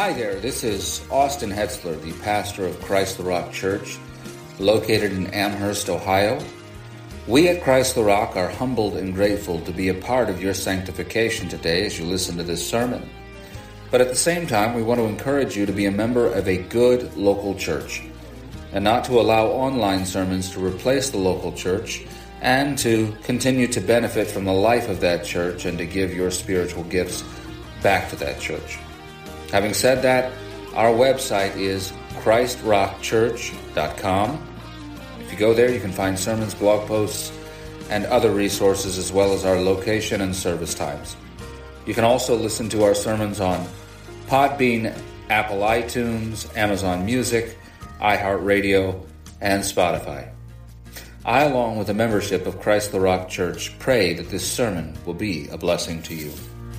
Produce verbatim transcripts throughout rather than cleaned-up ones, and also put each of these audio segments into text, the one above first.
Hi there, this is Austin Hetzler, the pastor of Christ the Rock Church, located in Amherst, Ohio. We at Christ the Rock are humbled and grateful to be a part of your sanctification today as you listen to this sermon. But at the same time, we want to encourage you to be a member of a good local church and not to allow online sermons to replace the local church, and to continue to benefit from the life of that church and to give your spiritual gifts back to that church. Having said that, our website is christ rock church dot com. If you go there, you can find sermons, blog posts, and other resources, as well as our location and service times. You can also listen to our sermons on Podbean, Apple iTunes, Amazon Music, iHeartRadio, and Spotify. I, along with the membership of Christ the Rock Church, pray that this sermon will be a blessing to you.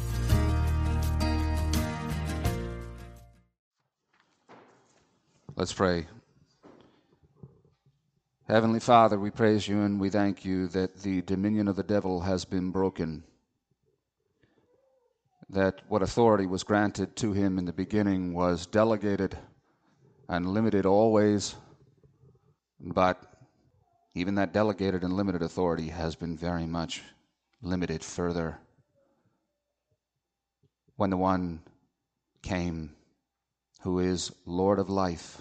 Let's pray. Heavenly Father, we praise you and we thank you that the dominion of the devil has been broken, that what authority was granted to him in the beginning was delegated and limited always, but even that delegated and limited authority has been very much limited further when the one came who is Lord of life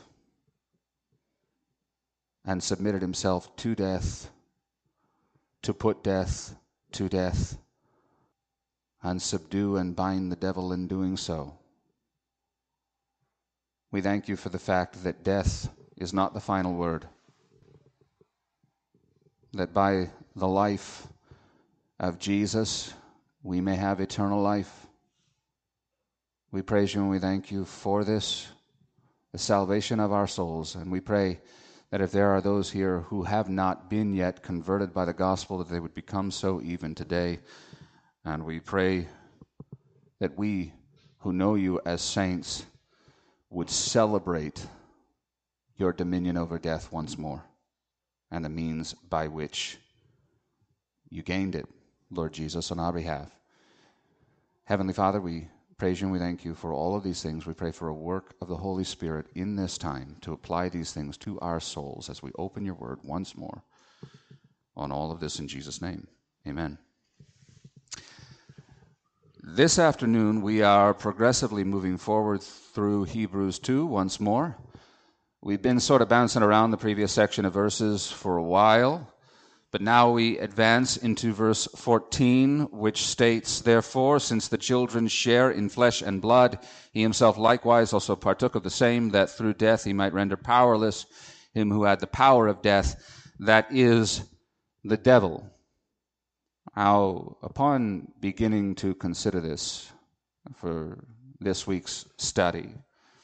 and submitted himself to death, to put death to death, and subdue and bind the devil in doing so. We thank you for the fact that death is not the final word, that by the life of Jesus we may have eternal life. We praise you and we thank you for this, the salvation of our souls, and we pray that if there are those here who have not been yet converted by the gospel, that they would become so even today. And we pray that we who know you as saints would celebrate your dominion over death once more and the means by which you gained it, Lord Jesus, on our behalf. Heavenly Father, we praise you and we thank you for all of these things. We pray for a work of the Holy Spirit in this time to apply these things to our souls as we open your word once more on all of this in Jesus' name. Amen. This afternoon we are progressively moving forward through Hebrews two once more. We've been sort of bouncing around the previous section of verses for a while, but now we advance into verse fourteen, which states, "Therefore, since the children share in flesh and blood, he himself likewise also partook of the same, that through death he might render powerless him who had the power of death, that is, the devil." Now, upon beginning to consider this for this week's study,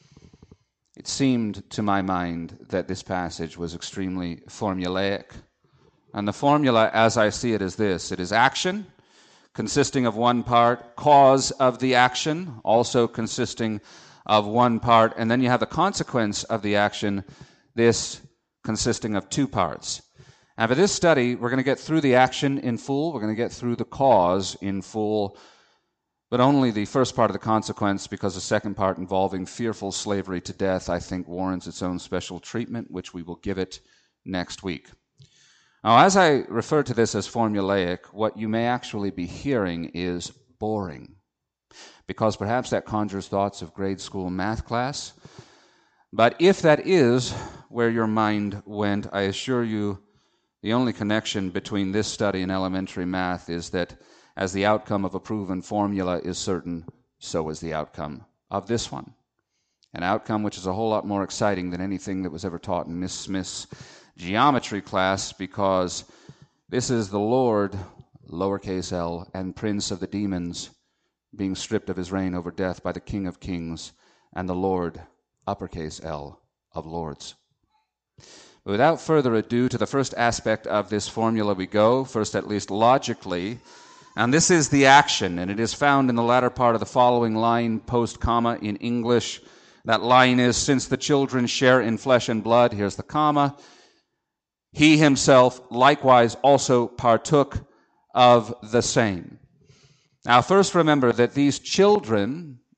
it seemed to my mind that this passage was extremely formulaic. And the formula, as I see it, is this. It is action, consisting of one part, cause of the action, also consisting of one part, and then you have the consequence of the action, this consisting of two parts. And for this study, we're going to get through the action in full, we're going to get through the cause in full, but only the first part of the consequence, because the second part involving fearful slavery to death, I think, warrants its own special treatment, which we will give it next week. Now, as I refer to this as formulaic, what you may actually be hearing is boring, because perhaps that conjures thoughts of grade school math class. But if that is where your mind went, I assure you the only connection between this study and elementary math is that as the outcome of a proven formula is certain, so is the outcome of this one. An outcome which is a whole lot more exciting than anything that was ever taught in Miss Smith's geometry class, because this is the Lord, lowercase l, and Prince of the demons, being stripped of his reign over death by the King of kings, and the Lord, uppercase L, of lords. But without further ado, to the first aspect of this formula we go, first at least logically, and this is the action, and it is found in the latter part of the following line, post-comma, in English. That line is, "Since the children share in flesh and blood," here's the comma, "he himself likewise also partook of the same." Now, first remember that these children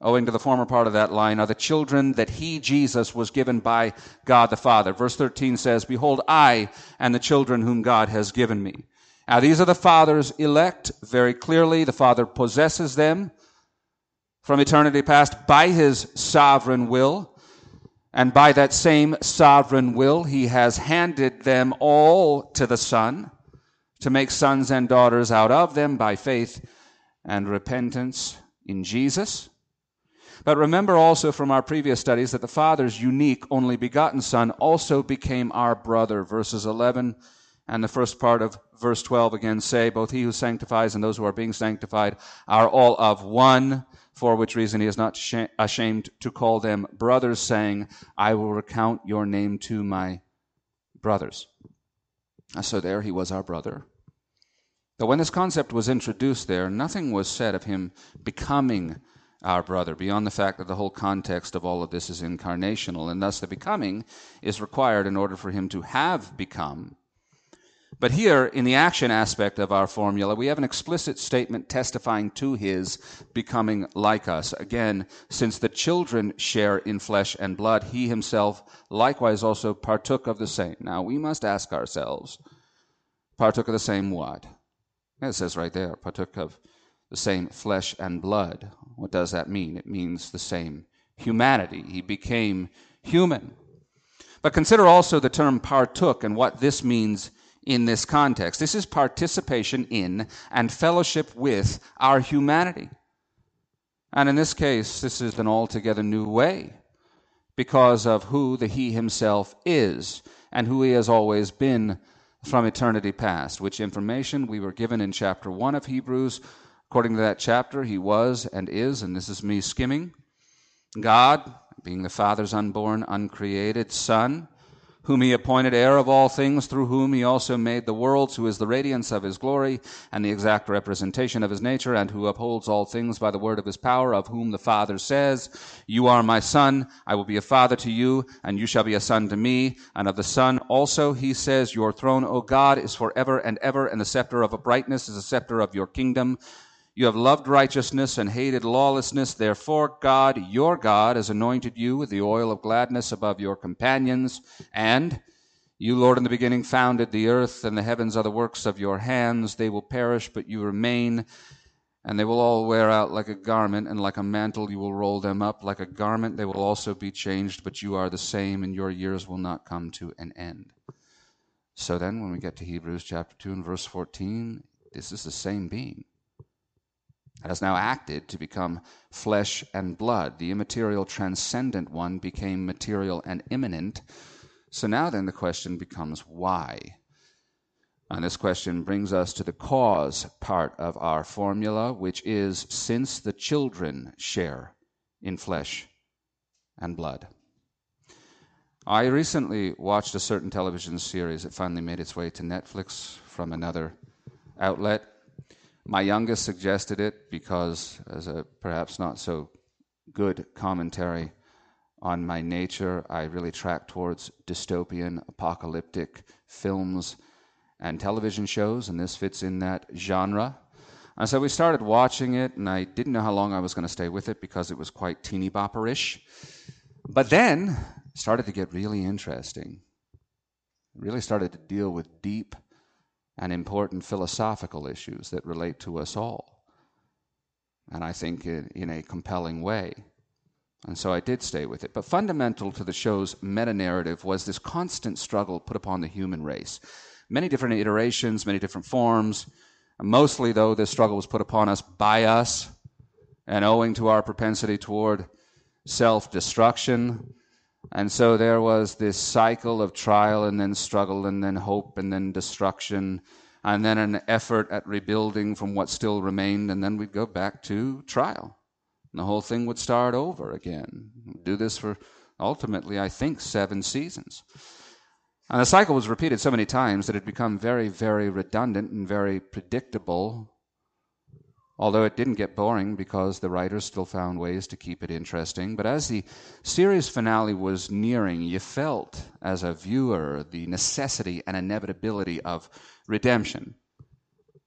owing to the former part of that line, are the children that he, Jesus, was given by God the Father. Verse thirteen says, "Behold, I and the children whom God has given me." Now, these are the Father's elect, very clearly. The Father possesses them from eternity past by his sovereign will. And by that same sovereign will, he has handed them all to the Son to make sons and daughters out of them by faith and repentance in Jesus. But remember also from our previous studies that the Father's unique, only begotten Son also became our brother. Verses eleven and the first part of verse twelve again say, "Both he who sanctifies and those who are being sanctified are all of one, for which reason he is not ashamed to call them brothers, saying, I will recount your name to my brothers." So there he was our brother. But when this concept was introduced there, nothing was said of him becoming our brother, beyond the fact that the whole context of all of this is incarnational, and thus the becoming is required in order for him to have become. But here, in the action aspect of our formula, we have an explicit statement testifying to his becoming like us. Again, since the children share in flesh and blood, he himself likewise also partook of the same. Now, we must ask ourselves, partook of the same what? It says right there, partook of the same flesh and blood. What does that mean? It means the same humanity. He became human. But consider also the term partook and what this means in this context. This is participation in and fellowship with our humanity. And in this case, this is an altogether new way because of who the He himself is and who he has always been from eternity past, which information we were given in chapter one of Hebrews. According to that chapter, he was and is, and this is me skimming, God, being the Father's unborn, uncreated Son, whom he appointed heir of all things, through whom he also made the worlds, who is the radiance of his glory and the exact representation of his nature, and who upholds all things by the word of his power, of whom the Father says, You are my Son, I will be a father to you, and you shall be a son to me. And of the Son also he says, Your throne, O God, is forever and ever, and the scepter of uprightness is the scepter of your kingdom. You have loved righteousness and hated lawlessness. Therefore, God, your God, has anointed you with the oil of gladness above your companions. And you, Lord, in the beginning founded the earth, and the heavens are the works of your hands. They will perish, but you remain, and they will all wear out like a garment, and like a mantle you will roll them up. Like a garment they will also be changed, but you are the same, and your years will not come to an end. So then, when we get to Hebrews chapter two and verse fourteen, this is the same being that has now acted to become flesh and blood. The immaterial transcendent one became material and immanent. So now then the question becomes why? And this question brings us to the cause part of our formula, which is since the children share in flesh and blood. I recently watched a certain television series that finally made its way to Netflix from another outlet. My youngest suggested it because, as a perhaps not so good commentary on my nature, I really track towards dystopian, apocalyptic films and television shows, and this fits in that genre. And so we started watching it, and I didn't know how long I was going to stay with it because it was quite teeny bopperish. But then it started to get really interesting. It really started to deal with deep and important philosophical issues that relate to us all, and I think in, in a compelling way. And so I did stay with it. But fundamental to the show's meta-narrative was this constant struggle put upon the human race. Many different iterations, many different forms. Mostly, though, this struggle was put upon us by us, and owing to our propensity toward self-destruction. And so there was this cycle of trial and then struggle and then hope and then destruction and then an effort at rebuilding from what still remained, and then we'd go back to trial. And the whole thing would start over again. We'd do this for ultimately, I think, seven seasons. And the cycle was repeated so many times that it had become very, very redundant and very predictable, although it didn't get boring because the writers still found ways to keep it interesting. But as the series finale was nearing, you felt, as a viewer, the necessity and inevitability of redemption.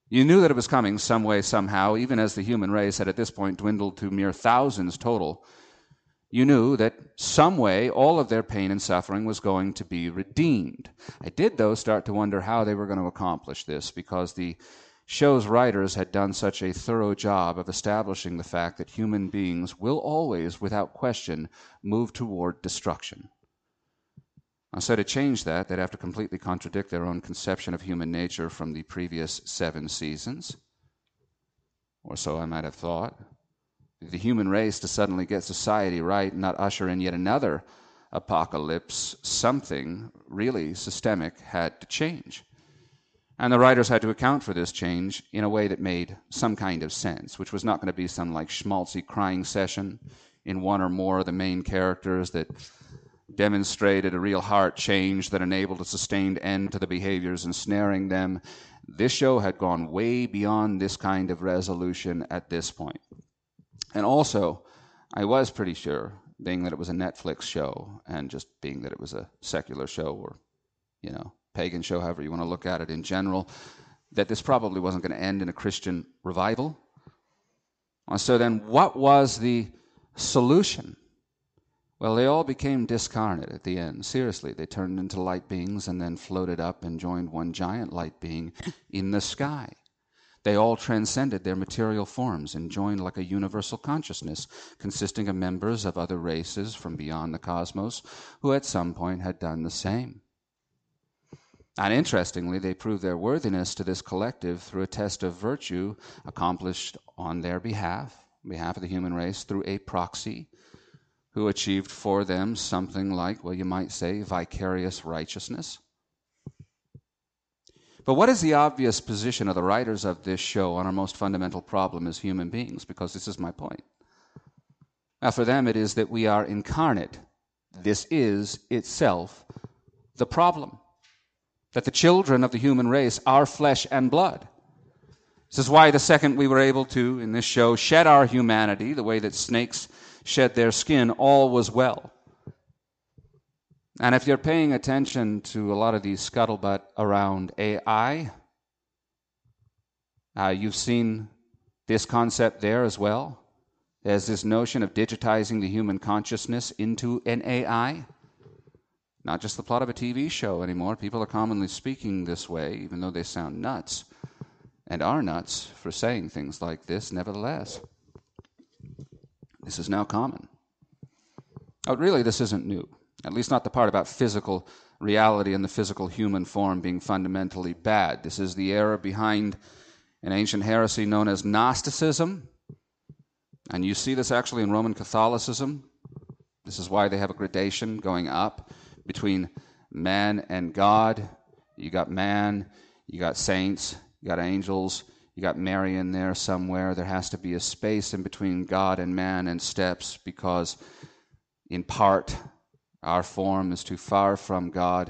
You knew that it was coming some way, somehow, even as the human race had at this point dwindled to mere thousands total. You knew that some way all of their pain and suffering was going to be redeemed. I did, though, start to wonder how they were going to accomplish this, because the show's writers had done such a thorough job of establishing the fact that human beings will always, without question, move toward destruction. So to change that, they'd have to completely contradict their own conception of human nature from the previous seven seasons, or so I might have thought. The human race to suddenly get society right and not usher in yet another apocalypse, something really systemic had to change. And the writers had to account for this change in a way that made some kind of sense, which was not going to be some like schmaltzy crying session in one or more of the main characters that demonstrated a real heart change that enabled a sustained end to the behaviors ensnaring them. This show had gone way beyond this kind of resolution at this point. And also, I was pretty sure, being that it was a Netflix show, and just being that it was a secular show, or, you know, pagan show, however you want to look at it in general, that this probably wasn't going to end in a Christian revival. And so then, what was the solution? Well, they all became discarnate at the end. Seriously, they turned into light beings and then floated up and joined one giant light being in the sky. They all transcended their material forms and joined like a universal consciousness consisting of members of other races from beyond the cosmos who at some point had done the same. And interestingly, they proved their worthiness to this collective through a test of virtue accomplished on their behalf, on behalf of the human race, through a proxy who achieved for them something like, well, you might say, vicarious righteousness. But what is the obvious position of the writers of this show on our most fundamental problem as human beings? Because this is my point. Now, for them, it is that we are incarnate. This is itself the problem. That the children of the human race are flesh and blood. This is why the second we were able to, in this show, shed our humanity, the way that snakes shed their skin, all was well. And if you're paying attention to a lot of these scuttlebutt around A I, uh, you've seen this concept there as well. There's this notion of digitizing the human consciousness into an A I. Not just the plot of a T V show anymore. People are commonly speaking this way, even though they sound nuts, and are nuts for saying things like this, nevertheless. This is now common. But really, this isn't new, at least not the part about physical reality and the physical human form being fundamentally bad. This is the error behind an ancient heresy known as Gnosticism, and you see this actually in Roman Catholicism. This is why they have a gradation going up between man and God. You got man, you got saints, you got angels, you got Mary in there somewhere. There has to be a space in between God and man and steps because, in part, our form is too far from God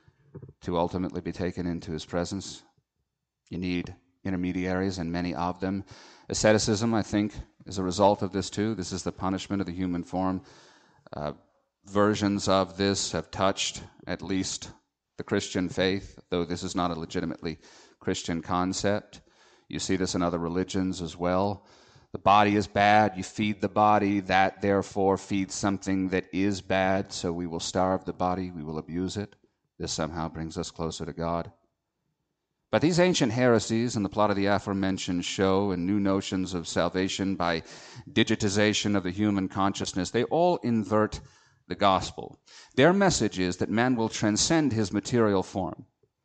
to ultimately be taken into his presence. You need intermediaries, and many of them. Asceticism, I think, is a result of this too. This is the punishment of the human form. Uh, versions of this have touched at least the Christian faith, though this is not a legitimately Christian concept. You see this in other religions as well. The body is bad. You feed the body. That, therefore, feeds something that is bad. So we will starve the body. We will abuse it. This somehow brings us closer to God. But these ancient heresies and the plot of the aforementioned show and new notions of salvation by digitization of the human consciousness, they all invert the gospel. Their message is that man will transcend his material form.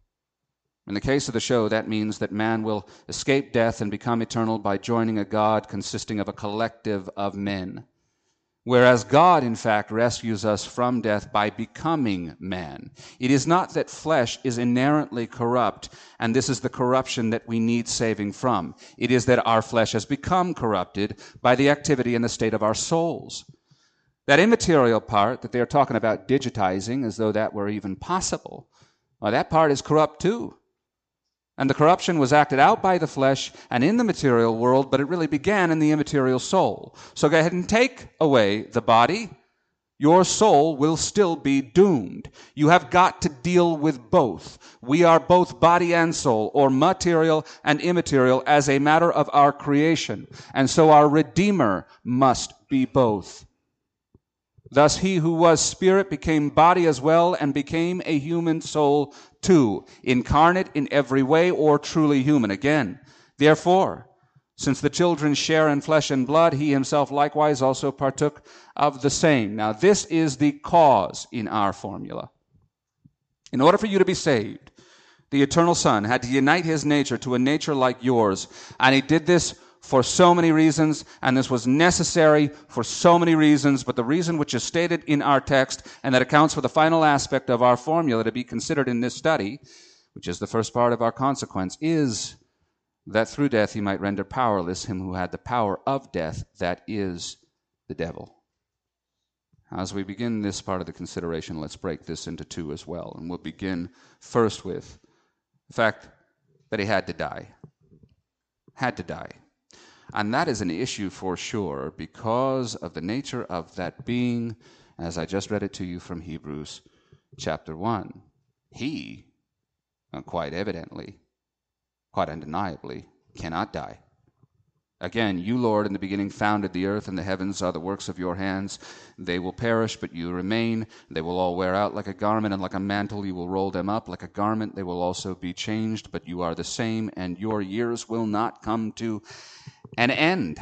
In the case of the show, that means that man will escape death and become eternal by joining a God consisting of a collective of men. Whereas God, in fact, rescues us from death by becoming man. It is not that flesh is inherently corrupt, and this is the corruption that we need saving from. It is that our flesh has become corrupted by the activity and the state of our souls. That immaterial part that they are talking about digitizing, as though that were even possible, well, that part is corrupt too. And the corruption was acted out by the flesh and in the material world, but it really began in the immaterial soul. So go ahead and take away the body, your soul will still be doomed. You have got to deal with both. We are both body and soul, or material and immaterial, as a matter of our creation. And so our Redeemer must be both. Thus he who was spirit became body as well, and became a human soul too, incarnate in every way, or truly human. Again, therefore, since the children share in flesh and blood, he himself likewise also partook of the same. Now, this is the cause in our formula. In order for you to be saved, the eternal Son had to unite his nature to a nature like yours, and he did this for so many reasons, and this was necessary for so many reasons, but the reason which is stated in our text, and that accounts for the final aspect of our formula to be considered in this study, which is the first part of our consequence, is that through death he might render powerless him who had the power of death, that is, the devil. As we begin this part of the consideration, let's break this into two as well. And we'll begin first with the fact that he had to die. Had to die. And that is an issue for sure because of the nature of that being, as I just read it to you from Hebrews chapter one. He, quite evidently, quite undeniably, cannot die. Again, you, Lord, in the beginning founded the earth, and the heavens are the works of your hands. They will perish, but you remain. They will all wear out like a garment, and like a mantle you will roll them up. Like a garment they will also be changed, but you are the same, and your years will not come to an end.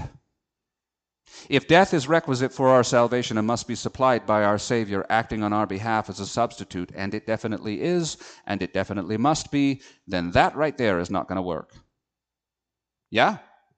If death is requisite for our salvation and must be supplied by our Savior acting on our behalf as a substitute, and it definitely is, and it definitely must be, then that right there is not going to work. Yeah?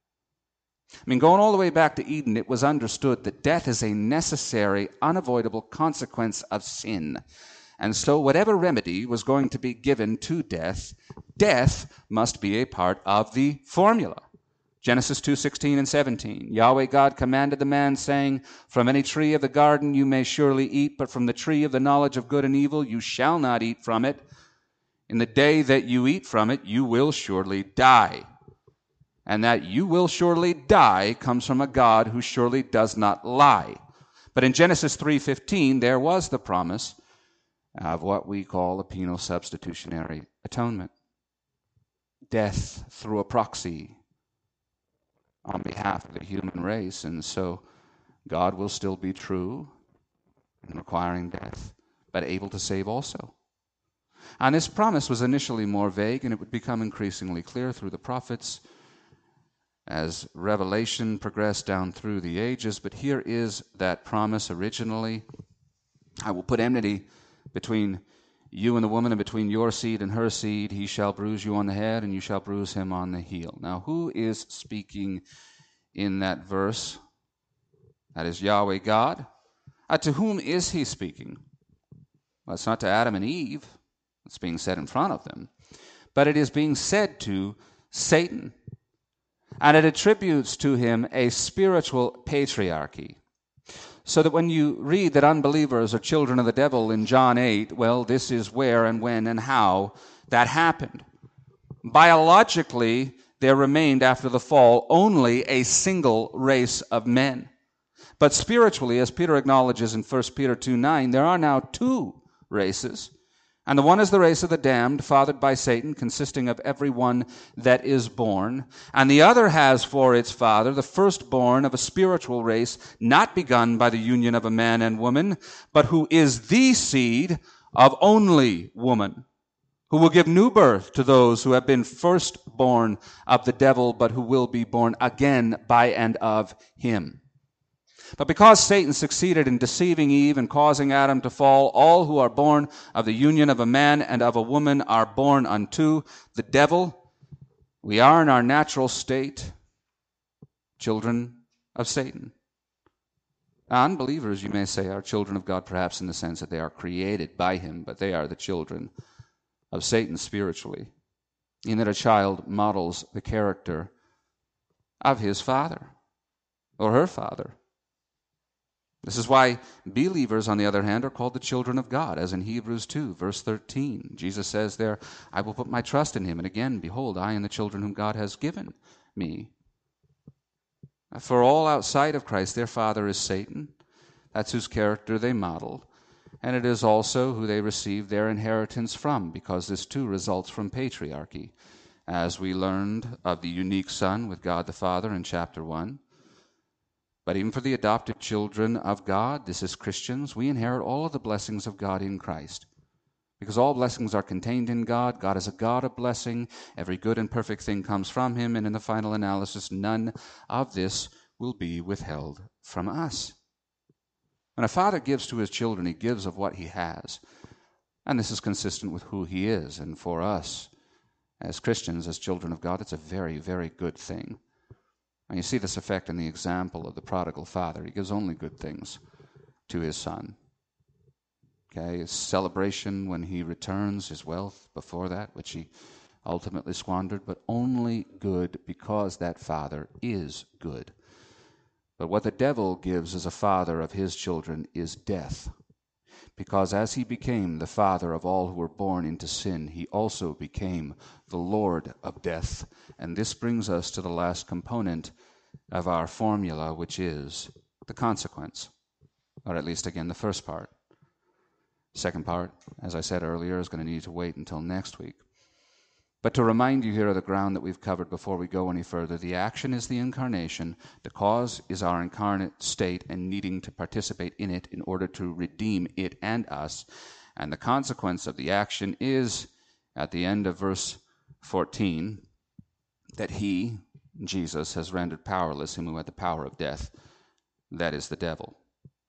I mean, going all the way back to Eden, it was understood that death is a necessary, unavoidable consequence of sin. And so whatever remedy was going to be given to death, death must be a part of the formula. Genesis two sixteen and seventeen. Yahweh God commanded the man, saying, from any tree of the garden you may surely eat, but from the tree of the knowledge of good and evil you shall not eat from it. In the day that you eat from it, you will surely die. And that you will surely die comes from a God who surely does not lie. But in Genesis three fifteen, there was the promise of what we call a penal substitutionary atonement. Death through a proxy on behalf of the human race. And so God will still be true in requiring death, but able to save also. And this promise was initially more vague, and it would become increasingly clear through the prophets as revelation progressed down through the ages. But here is that promise originally. I will put enmity between you and the woman, and between your seed and her seed. He shall bruise you on the head, and you shall bruise him on the heel. Now, who is speaking in that verse? That is Yahweh God. Uh, to whom is he speaking? Well, it's not to Adam and Eve. It's being said in front of them. But it is being said to Satan. And it attributes to him a spiritual patriarchy. So that when you read that unbelievers are children of the devil in John eight, well, this is where and when and how that happened. Biologically, there remained after the fall only a single race of men. But spiritually, as Peter acknowledges in First Peter two nine, there are now two races. And the one is the race of the damned, fathered by Satan, consisting of every one that is born. And the other has for its father the firstborn of a spiritual race, not begun by the union of a man and woman, but who is the seed of only woman, who will give new birth to those who have been firstborn of the devil, but who will be born again by and of him. But because Satan succeeded in deceiving Eve and causing Adam to fall, all who are born of the union of a man and of a woman are born unto the devil. We are in our natural state children of Satan. Unbelievers, you may say, are children of God, perhaps in the sense that they are created by him, but they are the children of Satan spiritually, in that a child models the character of his father or her father. This is why believers, on the other hand, are called the children of God, as in Hebrews two, verse thirteen. Jesus says there, I will put my trust in him. And again, behold, I and the children whom God has given me. For all outside of Christ, their father is Satan. That's whose character they modeled. And it is also who they received their inheritance from, because this too results from patriarchy, as we learned of the unique Son with God the Father in chapter one. But even for the adopted children of God, this is Christians, we inherit all of the blessings of God in Christ. Because all blessings are contained in God. God is a God of blessing. Every good and perfect thing comes from him, and in the final analysis, none of this will be withheld from us. When a father gives to his children, he gives of what he has. And this is consistent with who he is. And for us, as Christians, as children of God, it's a very, very good thing. And you see this effect in the example of the prodigal father. He gives only good things to his son. Okay, his celebration when he returns, his wealth before that, which he ultimately squandered, but only good because that father is good. But what the devil gives as a father of his children is death. Because as he became the father of all who were born into sin, he also became the Lord of death. And this brings us to the last component of our formula, which is the consequence. Or at least, again, the first part. Second part, as I said earlier, is going to need to wait until next week. But to remind you here of the ground that we've covered before we go any further, the action is the incarnation, the cause is our incarnate state and needing to participate in it in order to redeem it and us, and the consequence of the action is, at the end of verse fourteen, that he, Jesus, has rendered powerless him who had the power of death, that is the devil.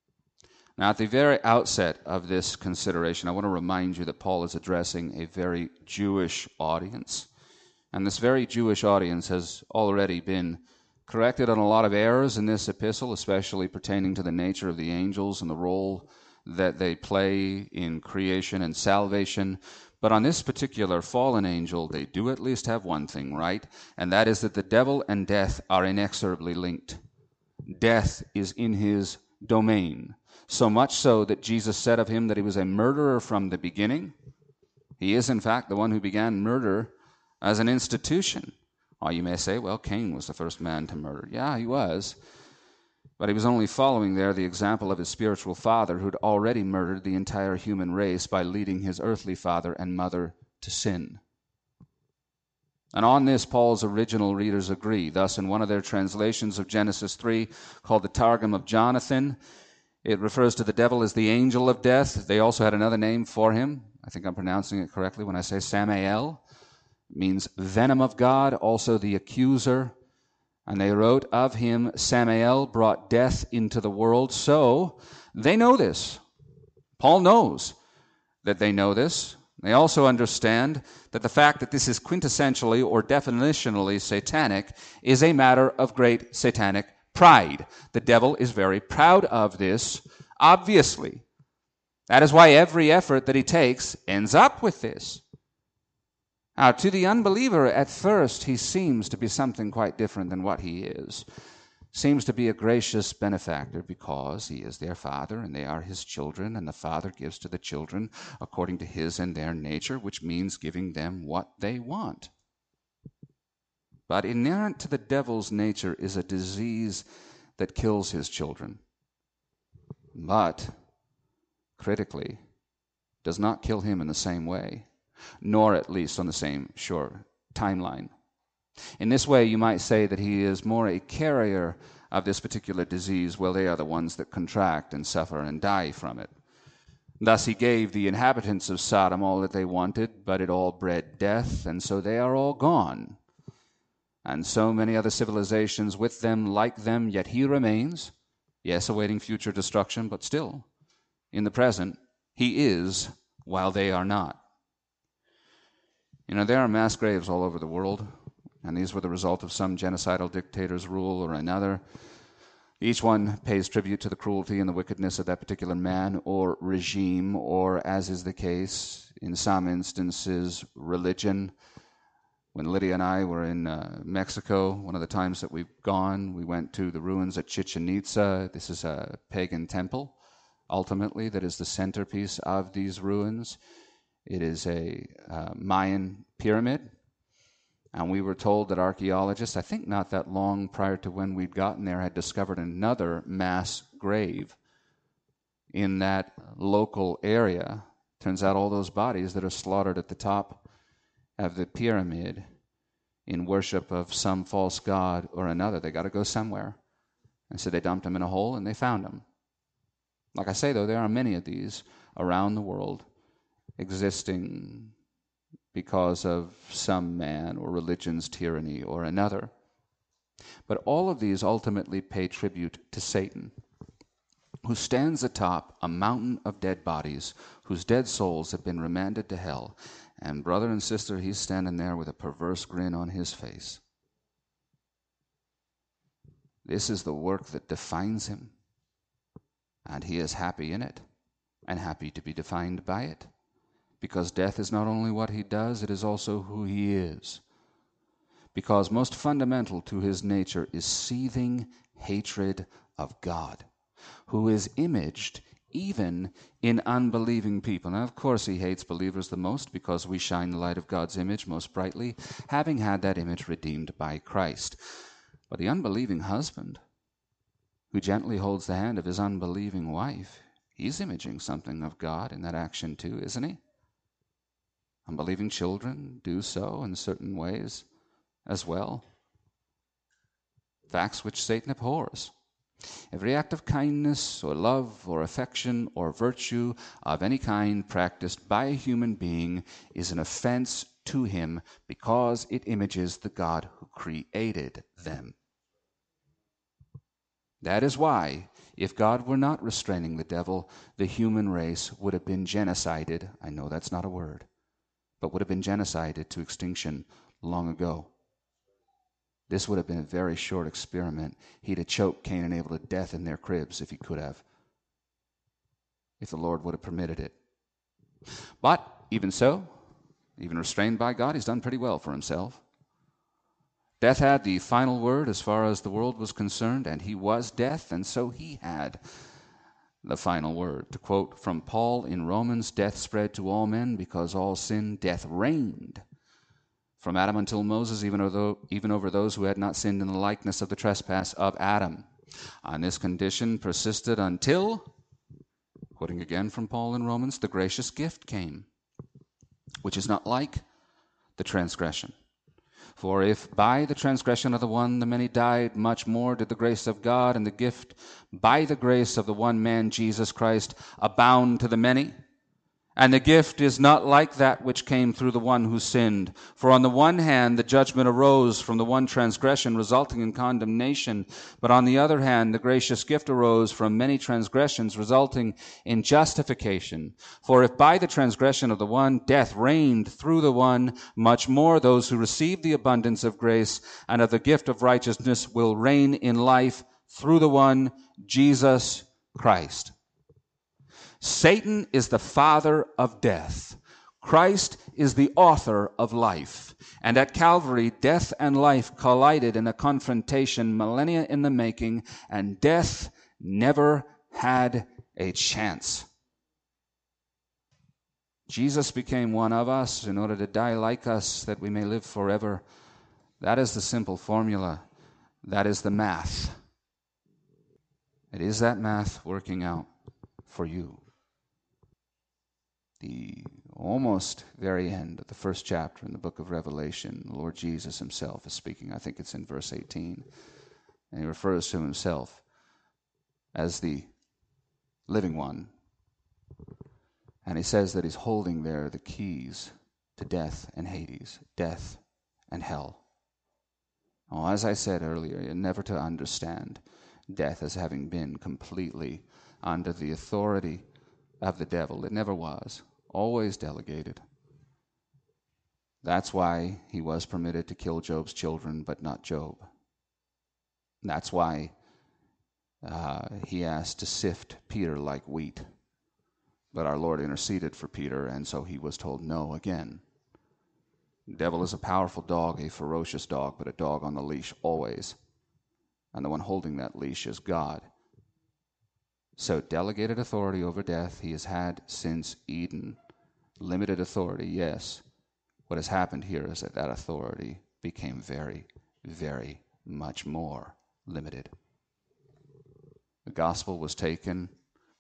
Now, at the very outset of this consideration, I want to remind you that Paul is addressing a very Jewish audience. And this very Jewish audience has already been corrected on a lot of errors in this epistle, especially pertaining to the nature of the angels and the role that they play in creation and salvation. But on this particular fallen angel, they do at least have one thing right, and that is that the devil and death are inexorably linked. Death is in his domain. So much so that Jesus said of him that he was a murderer from the beginning. He is, in fact, the one who began murder as an institution. Or you may say, well, Cain was the first man to murder. Yeah, he was. But he was only following there the example of his spiritual father, who'd already murdered the entire human race by leading his earthly father and mother to sin. And on this, Paul's original readers agree. Thus, in one of their translations of Genesis three, called the Targum of Jonathan, it refers to the devil as the angel of death. They also had another name for him. I think I'm pronouncing it correctly when I say Samael. It means venom of God, also the accuser. And they wrote of him, Samael brought death into the world. So they know this. Paul knows that they know this. They also understand that the fact that this is quintessentially or definitionally satanic is a matter of great satanic pride. The devil is very proud of this, obviously. That is why every effort that he takes ends up with this. Now, to the unbeliever, at first, he seems to be something quite different than what he is. Seems to be a gracious benefactor because he is their father and they are his children, and the father gives to the children according to his and their nature, which means giving them what they want. But inherent to the devil's nature is a disease that kills his children, but critically does not kill him in the same way, nor at least on the same sure timeline. In this way, you might say that he is more a carrier of this particular disease, while they are the ones that contract and suffer and die from it. Thus he gave the inhabitants of Sodom all that they wanted, but it all bred death, and so they are all gone. And so many other civilizations with them, like them, yet he remains, yes, awaiting future destruction, but still, in the present, he is, while they are not. You know, there are mass graves all over the world, and these were the result of some genocidal dictator's rule or another. Each one pays tribute to the cruelty and the wickedness of that particular man or regime, or, as is the case, in some instances, religion. When Lydia and I were in uh, Mexico, one of the times that we've gone, we went to the ruins at Chichen Itza. This is a pagan temple, ultimately, that is the centerpiece of these ruins. It is a uh, Mayan pyramid, and we were told that archaeologists, I think not that long prior to when we'd gotten there, had discovered another mass grave in that local area. Turns out all those bodies that are slaughtered at the top of the pyramid in worship of some false god or another, they got to go somewhere. And so they dumped them in a hole and they found them. Like I say, though, there are many of these around the world existing because of some man or religion's tyranny or another. But all of these ultimately pay tribute to Satan, who stands atop a mountain of dead bodies, whose dead souls have been remanded to hell. And brother and sister, he's standing there with a perverse grin on his face. This is the work that defines him, and he is happy in it, and happy to be defined by it, because death is not only what he does, it is also who he is. Because most fundamental to his nature is seething hatred of God, who is imaged even in unbelieving people. Now, of course, he hates believers the most because we shine the light of God's image most brightly, having had that image redeemed by Christ. But the unbelieving husband, who gently holds the hand of his unbelieving wife, he's imaging something of God in that action too, isn't he? Unbelieving children do so in certain ways as well. Facts which Satan abhors. Every act of kindness or love or affection or virtue of any kind practiced by a human being is an offense to him because it images the God who created them. That is why, if God were not restraining the devil, the human race would have been genocided. I know that's not a word, but would have been genocided to extinction long ago. This would have been a very short experiment. He'd have choked Cain and Abel to death in their cribs if he could have, if the Lord would have permitted it. But even so, even restrained by God, he's done pretty well for himself. Death had the final word as far as the world was concerned, and he was death, and so he had the final word. To quote from Paul in Romans, death spread to all men because all sin, death reigned from Adam until Moses, even over, even over those who had not sinned in the likeness of the trespass of Adam. And this condition persisted until, quoting again from Paul in Romans, the gracious gift came, which is not like the transgression. For if by the transgression of the one the many died, much more did the grace of God and the gift by the grace of the one man, Jesus Christ, abound to the many. And the gift is not like that which came through the one who sinned. For on the one hand, the judgment arose from the one transgression, resulting in condemnation. But on the other hand, the gracious gift arose from many transgressions, resulting in justification. For if by the transgression of the one, death reigned through the one, much more those who receive the abundance of grace and of the gift of righteousness will reign in life through the one, Jesus Christ. Satan is the father of death. Christ is the author of life. And at Calvary, death and life collided in a confrontation millennia in the making, and death never had a chance. Jesus became one of us in order to die like us, that we may live forever. That is the simple formula. That is the math. It is that math working out for you. The almost very end of the first chapter in the book of Revelation, the Lord Jesus himself is speaking. I think it's in verse eighteen. And he refers to himself as the living one. And he says that he's holding there the keys to death and Hades, death and hell. Oh, as I said earlier, you're never to understand death as having been completely under the authority of the devil. It never was. Always delegated. That's why he was permitted to kill Job's children, but not Job. That's why uh, he asked to sift Peter like wheat. But our Lord interceded for Peter, and so he was told no again. The devil is a powerful dog, a ferocious dog, but a dog on the leash always. And the one holding that leash is God. So delegated authority over death he has had since Eden. Limited authority, yes. What has happened here is that that authority became very, very much more limited. The gospel was taken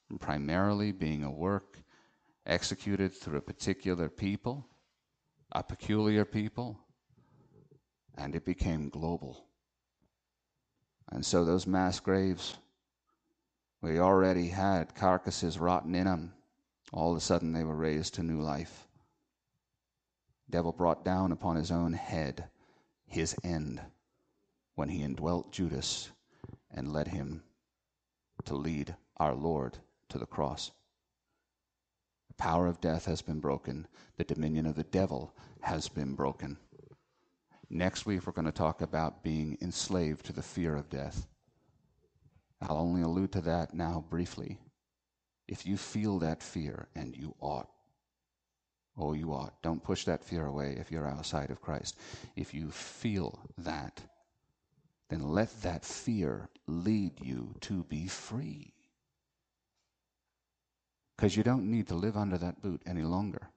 primarily being a work executed through a particular people, a peculiar people, and it became global. And so those mass graves, we already had carcasses rotten in them. All of a sudden they were raised to new life. Devil brought down upon his own head his end when he indwelt Judas and led him to lead our Lord to the cross. The power of death has been broken. The dominion of the devil has been broken. Next week we're going to talk about being enslaved to the fear of death. I'll only allude to that now briefly. If you feel that fear, and you ought, oh, you ought, don't push that fear away if you're outside of Christ. If you feel that, then let that fear lead you to be free. Because you don't need to live under that boot any longer.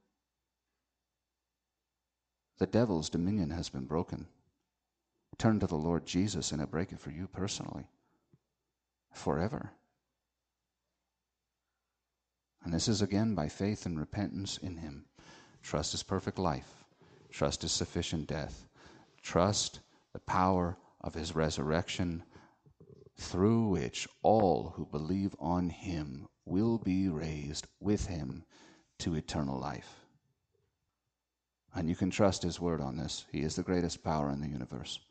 The devil's dominion has been broken. Turn to the Lord Jesus and he'll break it for you personally. Forever. And this is again by faith and repentance in him. Trust his perfect life. Trust his sufficient death. Trust the power of his resurrection, through which all who believe on him will be raised with him to eternal life. And you can trust his word on this. He is the greatest power in the universe.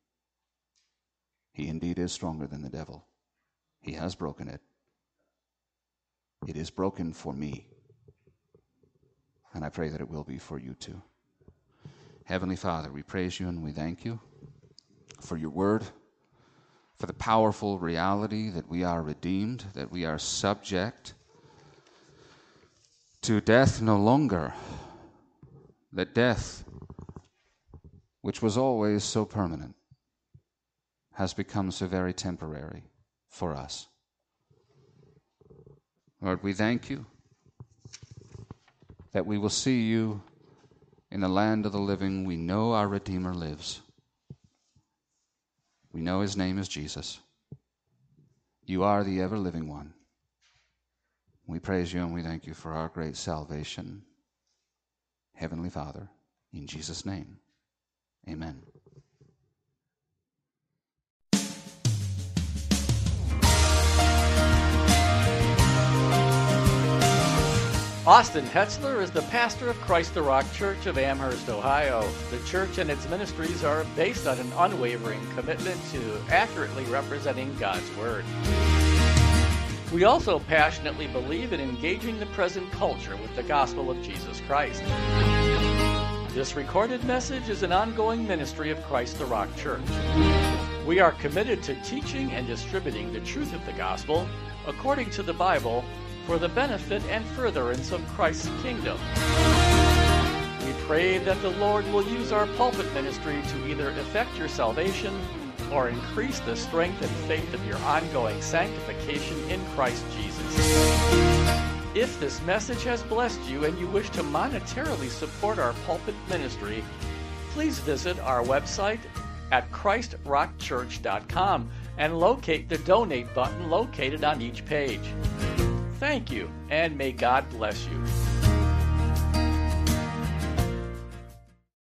He indeed is stronger than the devil. He has broken it. It is broken for me. And I pray that it will be for you too. Heavenly Father, we praise you and we thank you for your word, for the powerful reality that we are redeemed, that we are subject to death no longer, that death, which was always so permanent, has become so very temporary for us. Lord, we thank you that we will see you in the land of the living. We know our Redeemer lives. We know his name is Jesus. You are the ever-living one. We praise you and we thank you for our great salvation. Heavenly Father, in Jesus' name, amen. Austin Hetzler is the pastor of Christ the Rock Church of Amherst, Ohio. The church and its ministries are based on an unwavering commitment to accurately representing God's Word. We also passionately believe in engaging the present culture with the gospel of Jesus Christ. This recorded message is an ongoing ministry of Christ the Rock Church. We are committed to teaching and distributing the truth of the gospel according to the Bible for the benefit and furtherance of Christ's kingdom. We pray that the Lord will use our pulpit ministry to either effect your salvation or increase the strength and faith of your ongoing sanctification in Christ Jesus. If this message has blessed you and you wish to monetarily support our pulpit ministry, please visit our website at christ rock church dot com and locate the donate button located on each page. Thank you, and may God bless you.